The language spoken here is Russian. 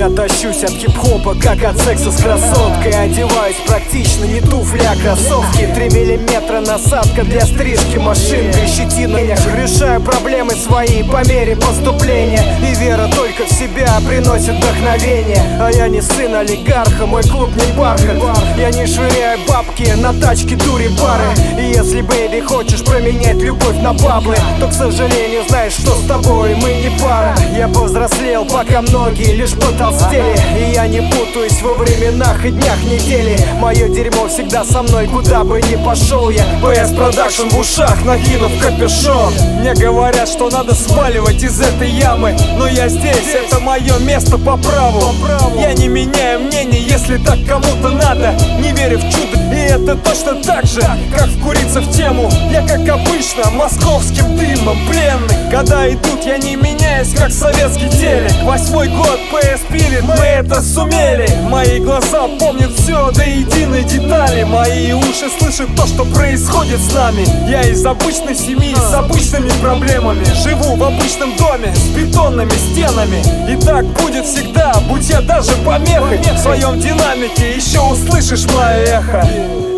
Я тащусь от хип-хопа, как от секса с красоткой. Одеваюсь практично, не туфли, а кроссовки. 3 миллиметра насадка для стрижки машинка и щетина. Я решаю проблемы свои по мере поступления, и вера только в себя приносит вдохновение. А я не сын олигарха, мой клуб не бархат. Я не швыряю бабки на тачки, дури, бары. И если, бэйби, хочешь променять любовь на баблы, то, к сожалению, знаешь, что с тобой мы не пара. Я повзрослел, пока многие лишь потолстели, и я не путаюсь во временах и днях недели. Мое дерьмо всегда со мной, куда бы ни пошел я. PS Production в ушах, накинув капюшон. Мне говорят, что надо сваливать из этой ямы, но я здесь, это мое место по праву. Я не меняю мнение, если так кому-то надо. Не верю в чудо, и это точно так же, как вкуриться в тему. Я, как обычно, московским дымом пленный. Года идут, я не меняюсь, как советский телек. 8-й год, PS пилит, мы это сумели. Мои глаза помнят все до единой детали. Мои уши слышат то, что происходит с нами. Я из обычной семьи, с обычными проблемами. Живу в обычном доме, с бетонными стенами. И так будет всегда, будь я даже помехой. В своем динамике еще услышишь мое эхо.